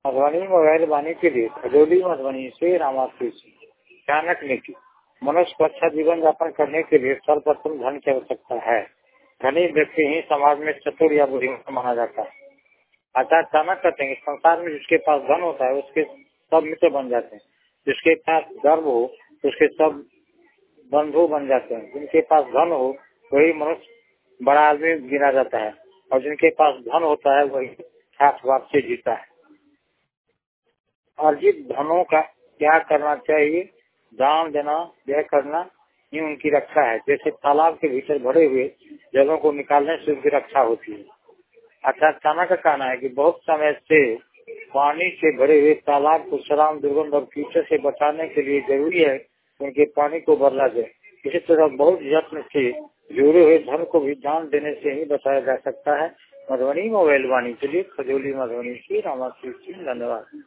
Madhubani mobile वाणी के लिए खजोली मधुबनी से रामाशीष चाणक नीति। मनुष्य को अच्छा जीवन यापन करने के लिए सर्वप्रथम धन की आवश्यकता है। धनी व्यक्ति ही समाज में चतुर या बुद्धिमान माना जाता है। आचार्य चाणक्य कहते हैं संसार में जिसके पास धन होता है उसके सब मित्र बन जाते हैं। जिसके पास गर्व हो उसके सब बंधु बन जाते हैं। जिनके पास धन हो वही मनुष्य बड़ा आदमी गिना जाता है और जिनके पास धन होता है वही ठाठ से जीता है। अर्जित धनों का क्या करना चाहिए? दान देना, व्यय करना, ये उनकी रक्षा है। जैसे तालाब के भीतर भरे हुए जलों को निकालने से उनकी रक्षा होती है। अर्थात चाणक्य का कहना है कि बहुत समय से पानी से भरे हुए तालाब को शराब, दुर्गंध और कीचड़ से बचाने के लिए जरूरी है उनके पानी को बदला जाए। इसी तरह बहुत यत्न से जुड़े हुए धन को भी दान देने से ही बचाया जा सकता है। मधुबनी मोबाइल वाणी के लिए खजोली मधुबनी से रामाशीष। धन्यवाद।